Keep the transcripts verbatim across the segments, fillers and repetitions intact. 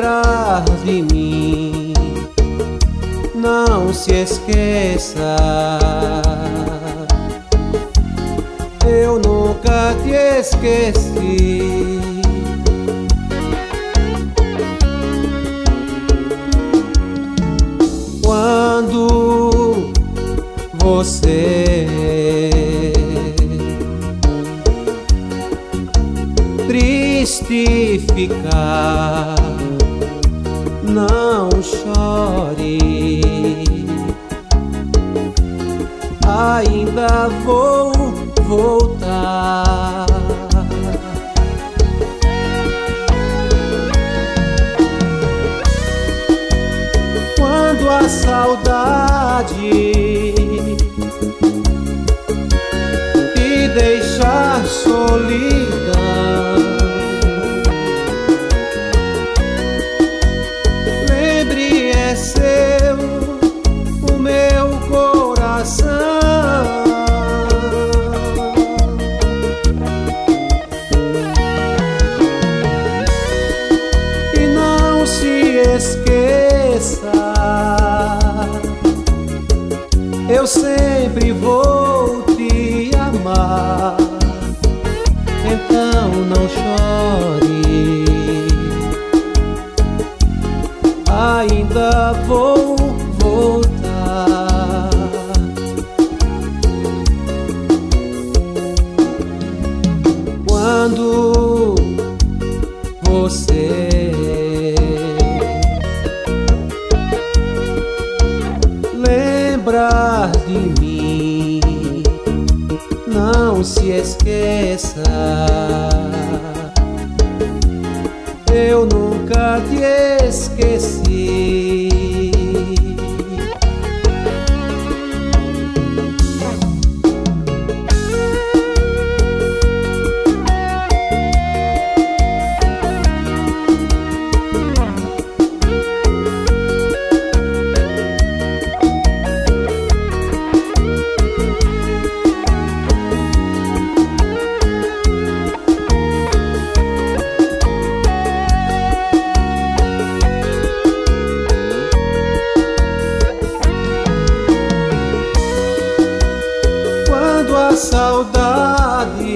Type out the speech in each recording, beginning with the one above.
lembrar de mim, não se esqueça. Eu nunca te esqueci. Quando você triste ficar, não chore, ainda vou voltar. Quando a saudade te deixar solidão, lembre, é seu o meu coração. E não se esqueça, eu sempre vou te amar. Então não chore, ainda vou voltar. Quando você lembrar de mim, não se esqueça. Eu nunca te esqueci. A saudade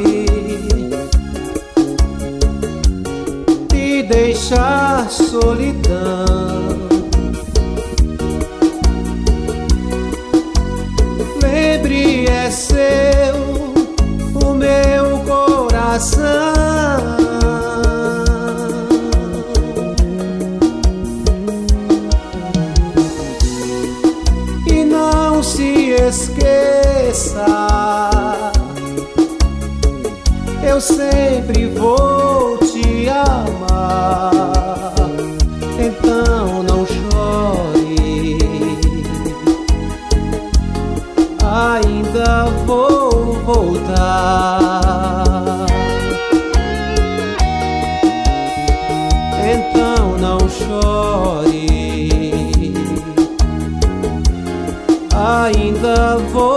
te deixar solidão, lembre, é seu o meu coração. E não se esqueça, eu sempre vou te amar. Então não chore, ainda vou voltar. Então não chore, ainda vou